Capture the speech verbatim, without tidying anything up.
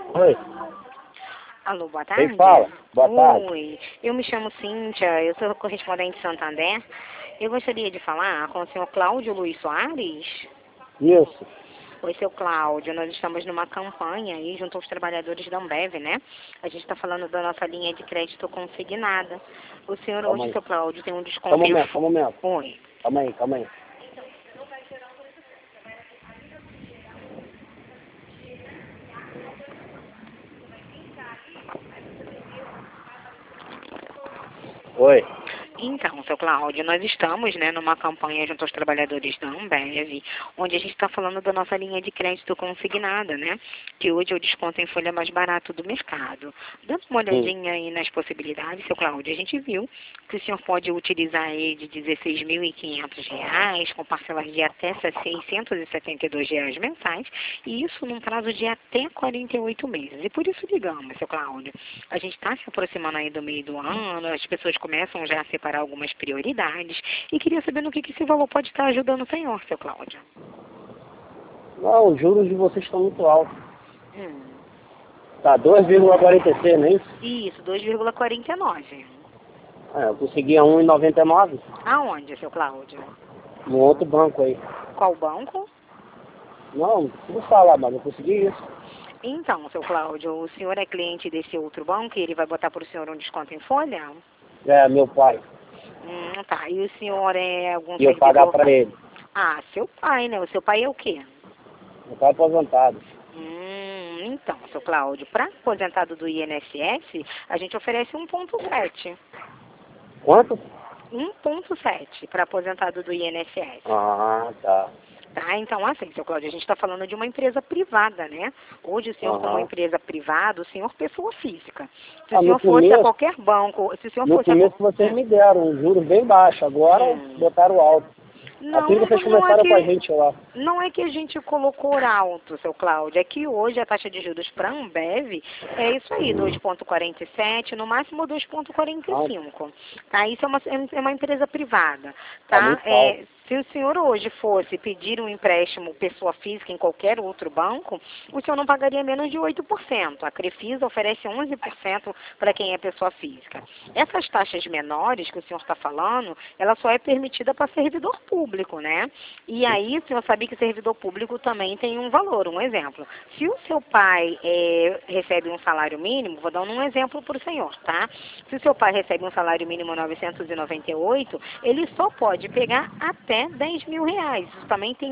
Oi. Alô, boa tarde. Quem fala? Boa tarde. Oi, eu me chamo Cíntia, eu sou correspondente de Santander. Eu gostaria de falar com o senhor Cláudio Luiz Soares. Isso. Oi, seu Cláudio, nós estamos numa campanha aí junto aos trabalhadores da Ambev, né? A gente está falando da nossa linha de crédito consignada. O senhor Calma hoje, aí. seu Cláudio, tem um desconto... Calma um momento, calma um momento. Oi. Calma aí, calma aí. Oi. Então, seu Cláudio, nós estamos, né, numa campanha junto aos trabalhadores da Ambev, onde a gente está falando da nossa linha de crédito consignada, né, que hoje é o desconto em folha mais barato do mercado. Dando uma olhadinha aí nas possibilidades, seu Cláudio, a gente viu que o senhor pode utilizar aí de dezesseis mil e quinhentos reais, com parcelas de até seiscentos e setenta e dois reais mensais, e isso num prazo de até quarenta e oito meses. E por isso ligamos, seu Cláudio. A gente está se aproximando aí do meio do ano, as pessoas começam já a separar algumas prioridades, e queria saber no que, que esse valor pode estar ajudando o senhor, seu Cláudio. Não, os juros de vocês estão muito altos. Hum. Tá, dois vírgula quarenta e seis, não é isso? Isso, dois vírgula quarenta e nove. É, eu conseguia um vírgula noventa e nove Aonde, seu Cláudio? no outro banco aí. Qual banco? Não, não preciso falar, mas eu consegui isso. Então, seu Cláudio, o senhor é cliente desse outro banco e ele vai botar para o senhor um desconto em folha? É, meu pai. Hum, tá. E o senhor é algum E eu servidor? pagar pra ele. Ah, seu pai, né? O seu pai é o quê? Meu pai é aposentado. Hum, então, seu Cláudio, para aposentado do I N S S, a gente oferece um ponto sete. Quanto? um ponto sete para aposentado do I N S S. Ah, tá. Tá, então assim, seu Cláudio, a gente está falando de uma empresa privada, né? Hoje o senhor, Aham. como empresa privada, o senhor pessoa física. Se Ah, o no senhor fosse a começo- qualquer banco, se o senhor No fosse a... começo qual- vocês me deram um juros bem baixo, agora Hum. botaram alto. Não, Assim vocês não é começaram com a que gente lá. não é que a gente colocou alto, seu Cláudio, é que hoje a taxa de juros para a Ambev é isso aí, dois vírgula quarenta e sete, no máximo dois vírgula quarenta e cinco. Tá? Isso é uma, é uma empresa privada, Tá tá? muito É, alto. se o senhor hoje fosse pedir um empréstimo pessoa física em qualquer outro banco, o senhor não pagaria menos de oito por cento. A Crefisa oferece onze por cento para quem é pessoa física. Essas taxas menores que o senhor está falando, ela só é permitida para servidor público, né? E aí o senhor sabe que servidor público também tem um valor. Um exemplo, se o seu pai é, recebe um salário mínimo, vou dar um exemplo para o senhor, tá? Se o seu pai recebe um salário mínimo novecentos e noventa e oito, ele só pode pegar até dez mil reais. Isso também tem